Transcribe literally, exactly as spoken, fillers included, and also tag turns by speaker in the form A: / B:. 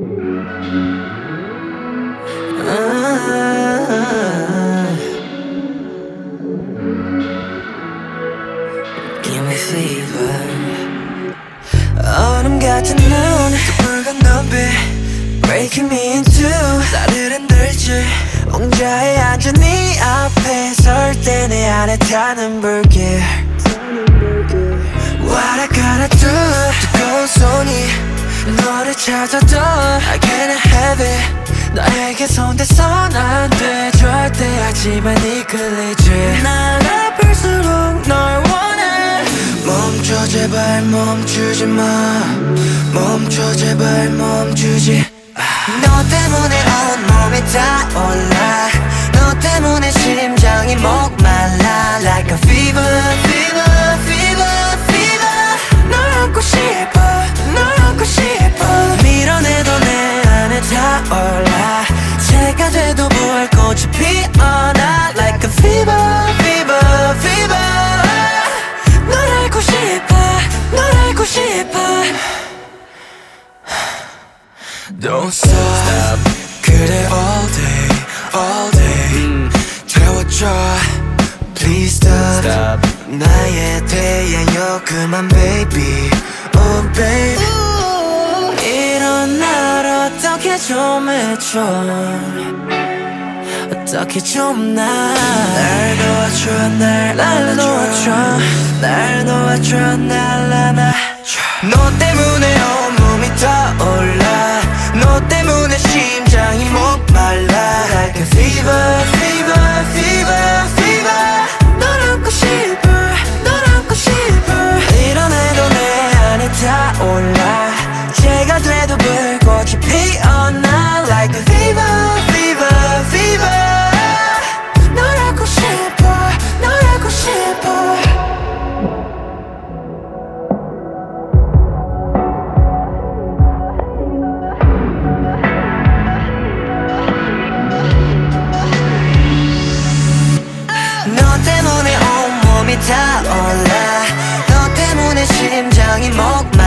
A: Give me fever. 얼음 같은 눈, 붉은 눈빛 Breaking me in two. 나를 흔들지. 옹자에 앉은 네 앞에 설 때 내 안에 타는 불길. What I gotta do. 뜨거운 손이 너를 찾아도 I can't have it. 너에게 손대선 안 돼 절대. 하지만 이끌리지. 날 아플수록 널 원해. 멈춰 제발 멈추지 마. 멈춰 제발 멈추지 마. 너 때문에 온몸이 타올라. 너 때문에 심장이 목말라. Like a fever, fever, fever, fever. 널 안고 싶어, 널 안고 싶어. 밀어내도 내 안에 타올라. 새가 돼도 불꽃이 피어나. Like a fever, fever, fever. 널 알고 싶어, 널 알고 싶어. Don't stop. 그래 all day, all day. 태워줘 Please stop, stop. 나에 대하여 그만 baby. Oh baby. 이런 날 어떻게 좀 해줘. 어떻게 좀 날 날 놓아줘. 날 날 놓아줘. 날 놓아줘. 날 안아줘. 너 때문에 온몸이 타올라. 너 때문에 심장이 목말라. Like a fever, fever, fever, fever. 널 안고 싶어, 널 안고 싶어. 밀어내도 내 안에 타올라. 새가 돼도 불꽃이 피어나. Like a fever, fever, fever. 널 알고 싶어, 널 알고 싶어. 너 때문에 온몸이 타올라. 너 때문에 심장이 목말라.